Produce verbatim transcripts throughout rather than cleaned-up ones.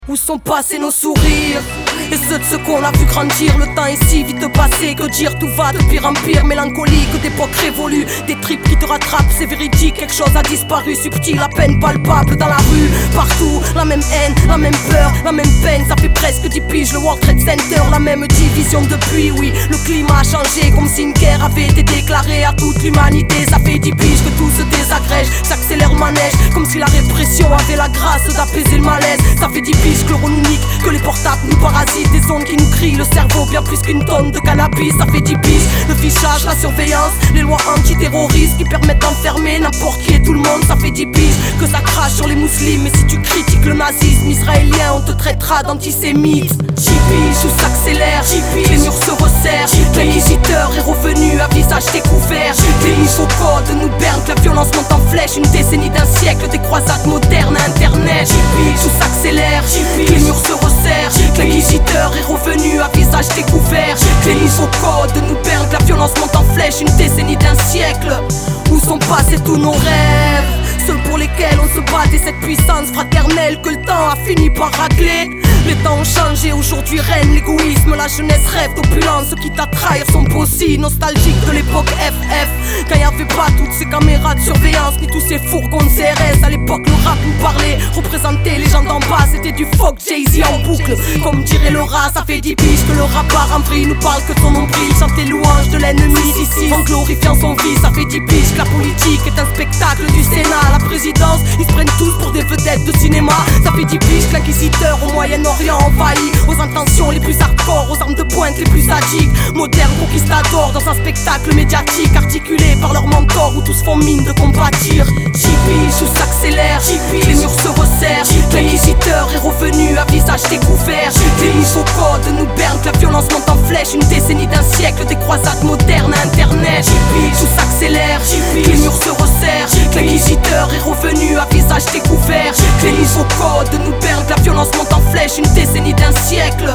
Où sont passés nos sourires et ceux de ceux qu'on a vu grandir? Le temps est si vite passé, que dire, tout va de pire en pire. Mélancolique d'époque révolue, des tripes qui te rattrapent, c'est véridique. Quelque chose a disparu, subtil, à peine palpable dans la rue. Partout, la même haine, la même peur, la même peine. Ça fait presque dix piges, le World Trade Center, la même division depuis. Oui, le climat a changé, comme si une guerre avait été déclarée à toute l'humanité. Ça fait dix piges que tout se désagrège, s'accélère manège, comme si la répression avait la grâce d'apaiser le malaise. Ça fait dix piges que l'on nous nique, que les portables nous parasitent, des ondes qui nous crient le cerveau bien plus qu'une tonne de cannabis. Ça fait dix piges, le fichage, la surveillance, les lois antiterroristes qui permettent d'enfermer n'importe qui et tout le monde. Ça fait dix piges que ça crache sur les musulmans, mais si tu critiques le nazisme israélien, on te traitera d'antisémite. dix piges où s'accélère, les murs se resserrent, l'inquisiteur est revenu à visage découvert. Les nouveaux codes nous bernent, la violence monte en flèche, une décennie d'un siècle, des croisades modernes à internet. dix piges où s'accélère, les murs se resserrent, l'inquisiteur est revenu à visage découvert. Les nouveaux codes nous bernent, la violence monte en flèche, une décennie d'un siècle. Où sont passés tous nos rêves, ceux pour lesquels on se battait, cette puissance fraternelle que le temps a fini par racler. Les temps ont changé, aujourd'hui règne l'égoïsme, la jeunesse rêve d'opulence, ceux qui t'attrahent sont aussi nostalgiques de l'époque F F, quand y avait pas toutes ces caméras de surveillance, ni tous ces fourgons de C R S. À l'époque le rap nous parlait, représentait les gens d'en bas, c'était du fuck Jay-Z en boucle. Comme dirait Laura, ça fait dix piges que le rappeur en vrille nous parle que de son nombril, chante les louanges de l'ennemi ici, en glorifiant son fils. Ça fait dix piges que la politique est un spectacle du Sénat, la présidence, ils se prennent tous pour des vedettes de cinéma. Ça fait dix piges que l'inquisiteur au Moyen-Orient envahi, aux intentions les plus hardcore, aux armes de pointe les plus sadiques. Moderne conquistador dans un spectacle médiatique, articulé par leurs mentors où tous font mine de compatir. dix piges où s'accélère, les murs se resserrent, l'inquisiteur est revenu à visage découvert. Les nouveaux codes nous bernent, la violence monte en flèche, une décennie d'un siècle, des croisades modernes à internet. dix piges où s'accélère, les murs se resserrent, l'inquisiteur est revenu à visage découvert. Les nouveaux codes nous bernent, la violence monte en flèche, une décennie d'un siècle.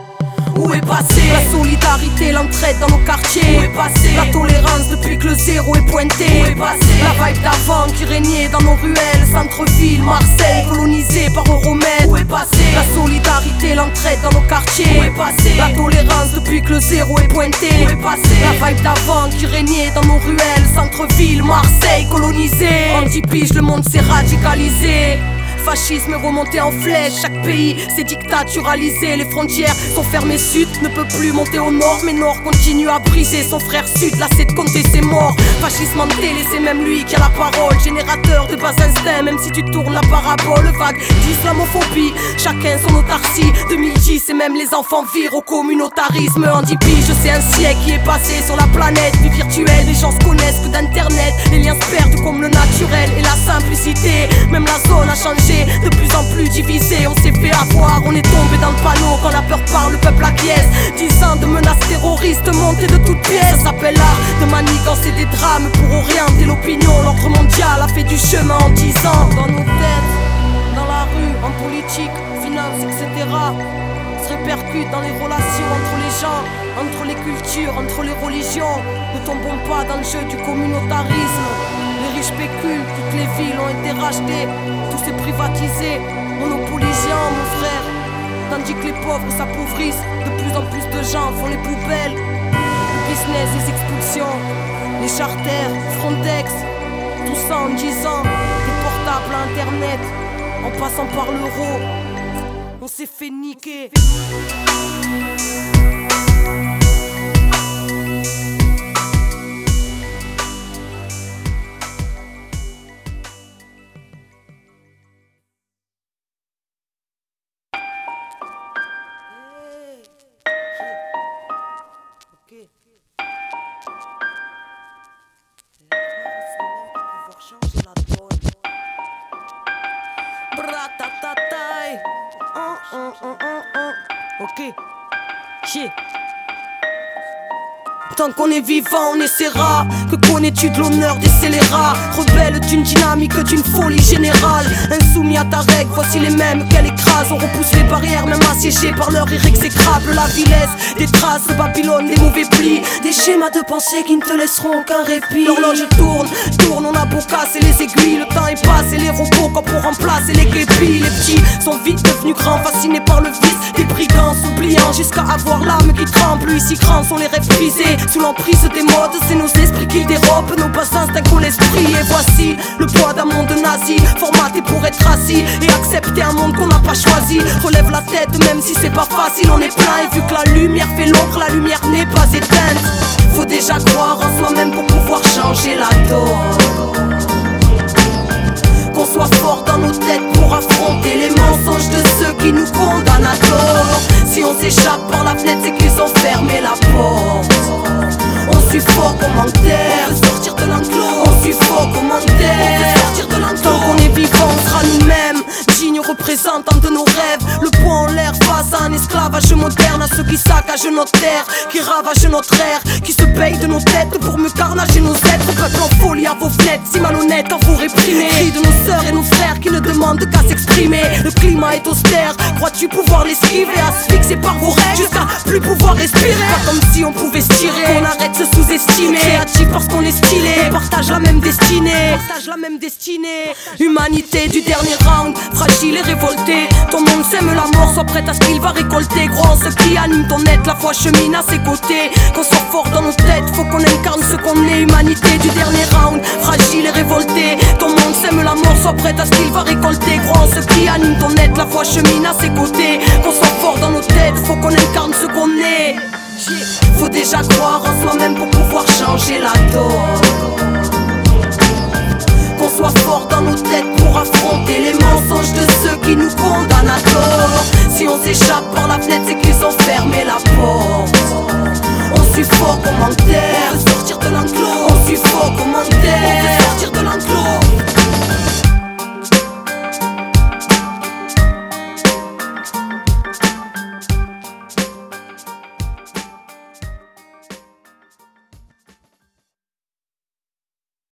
Où est passé la solidarité, l'entraide dans nos quartiers? Où est passé la tolérance depuis que le zéro est pointé? Où est passé la vibe d'avant qui régnait dans nos ruelles, centre-ville, Marseille, colonisé par Euromède? Où est passé la solidarité, l'entraide dans nos quartiers? Où est passé la tolérance depuis que le zéro est pointé? Où est passé la vibe d'avant qui régnait dans nos ruelles, centre-ville, Marseille, colonisé? En dix piges le monde s'est radicalisé, fascisme est remonté en flèche, chaque pays s'est dictaturalisé. Les frontières sont fermées, sud ne peut plus monter au nord, mais nord continue à briser son frère sud, lassé de compter ses morts. Fascisme en télé, c'est même lui qui a la parole, générateur de bas instincts, même si tu tournes la parabole. Vague d'islamophobie, chacun son autarcie. deux mille dix et même les enfants virent au communautarisme. En dix piges, c'est un siècle qui est passé sur la planète, vie virtuelle, les gens se connaissent que d'internet. Les liens se perdent comme le naturel et la simplicité, même la zone a changé, de plus en plus divisé, on s'est fait avoir, on est tombé dans le panneau. Quand la peur parle, le peuple acquiesce. Dix ans de menaces terroristes montées de toutes pièces. Ça s'appelle l'art de manigancer des drames pour orienter l'opinion. L'ordre mondial a fait du chemin en dix ans. Dans nos têtes, dans la rue, en politique, finance, et cetera se répercute dans les relations entre les gens, entre les cultures, entre les religions. Ne tombons pas dans le jeu du communautarisme. Les riches spéculent, toutes les villes ont été rachetées, tout s'est privatisé, monopolisant mon frère. Tandis que les pauvres s'appauvrissent, de plus en plus de gens font les poubelles. Le business, les expulsions, les charters, Frontex, tout ça en dix ans. Des portables à internet, en passant par l'euro, on s'est fait niquer. Ok, chier. Tant qu'on est vivant, on essaiera. Que connais-tu de l'honneur des scélérats? Rebelle d'une dynamique, d'une folie générale. Insoumis à ta règle, voici les mêmes qu'elle écrase. On repousse les barrières, même assiégés par leur irexécrable. La vilesse, des traces, Babylone, des mauvais plis. Des schémas de pensée qui ne te laisseront aucun répit. L'horloge tourne, tourne, on a beau casser les aiguilles. Le temps est passé, les robots comme pour remplacer les képis. Les petits sont vite devenus grands, fascinés par le vice des brigands, s'oubliant jusqu'à avoir l'âme qui tremble. Ici grands sont les rêves brisés, sous l'emprise des modes. C'est nos esprits qui dérobent, nos bassins d'un qu'on l'esprit. Et voici le poids d'un monde nazi, formaté pour être assis et accepter un monde qu'on n'a pas choisi. Relève la tête même si c'est pas facile, on est plein. Et vu que la lumière fait l'ombre, la lumière n'est pas éteinte. Faut déjà croire en soi-même pour pouvoir changer la donne. Qu'on soit fort dans nos têtes pour affronter les mensonges de ceux qui nous condamnent à tort. Si on s'échappe par la fenêtre, c'est qu'ils ont fermé la porte. On suffoque au manque d'air, sortir de l'enclos. On suffoque au manque d'air, sortir de l'enclos. Tant qu'on est vivant, on sera nous-mêmes, dignes représentants de nos rêves. Le poing en l'air face à un esclavage moderne. À ceux qui saccagent notre terre, qui ravagent notre air, qui se payent de nos têtes pour me carnager nos êtres. Peuple en folie à vos fenêtres, si malhonnête à vous réprimer. Cris de nos sœurs et nos frères qui ne demandent qu'à s'exprimer. Le climat est austère, crois-tu pouvoir l'esquiver? Asphyxié par vos règles jusqu'à plus pouvoir respirer. Pas comme si on pouvait se tirer, qu'on arrête de se sous-estimer. Créatif parce qu'on est stylé, on partage la même destinée. Partage la même destinée. Humanité du dernier round, fragile et révolté. Ton monde sème la mort, sois prête à ce qu'il va récolter. Gros, ce qui anime ton être, la foi chemine à ses côtés. Qu'on soit fort dans nos têtes, faut qu'on incarne ce qu'on est. Humanité du dernier round, fragile et révolté. Ton monde sème la mort, sois prête à ce qu'il va récolter. Gros, ce qui anime ton être, la foi chemine à ses côtés. Qu'on soit fort dans nos têtes, faut qu'on incarne ce qu'on est. Faut déjà croire en soi-même pour pouvoir changer la donne. Qu'on soit fort dans nos têtes pour affronter les mensonges de ceux qui nous condamnent à tort. Si on s'échappe par la fenêtre, c'est qu'ils ont fermé la porte. On suffoque au manque d'air.